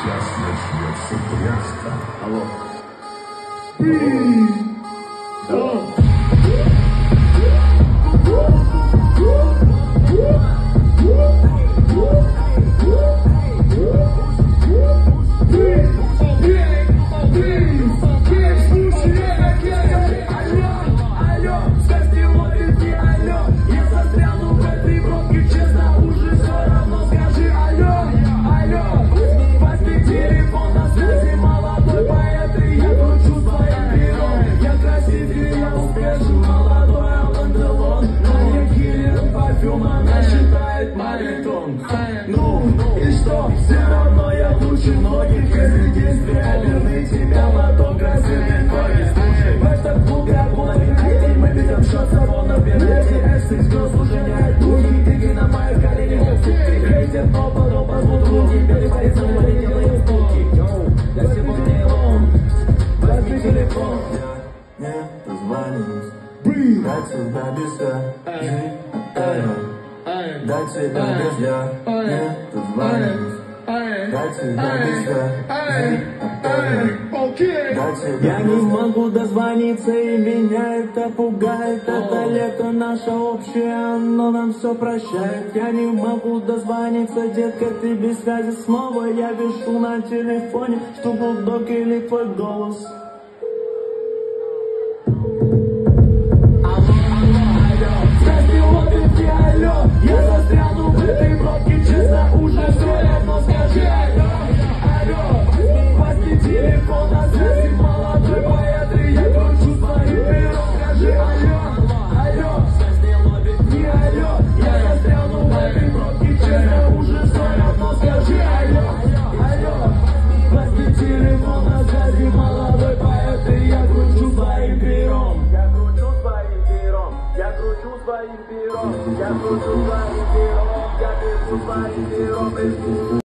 сейчас начнется пляска. Алло. Да. Ну, и что? Все равно я лучше многих людей. Зря верны тебя потом красивый твои. Слушай, в этом клубе обманывай. Мы берем счет салона, берете экстрик, что служение дури. Деньги на моих коленях, хейтер, но потом посмотрю. Теперь боится, но не делаю спуки. Я сегодня он, возьми телефон. Я не позвонюсь, дать сюда без дать тебя без я не позвонюсь, дать тебя без я не могу дозвониться, и меня это пугает. Это лето наше общее, оно нам все прощает. Я не могу дозвониться, детка, ты без связи снова. Я пишу на телефоне, что бульдог или твой голос. Я застряну в этой пробке, честно, уже все равно. Скажи алло, алло, возьми телефон, на связи молодой поэт, и я кручу своим пером. Скажи алло, алло, не алло. Я застряну в этой пробке, честно, уже все равно. Скажи алло, алло, возьми телефон, на связи молодой поэт, и я кручу своим пером. Я кручу своим пером, я кручу своим пером, я кручу своим пером, я кручу своим пером.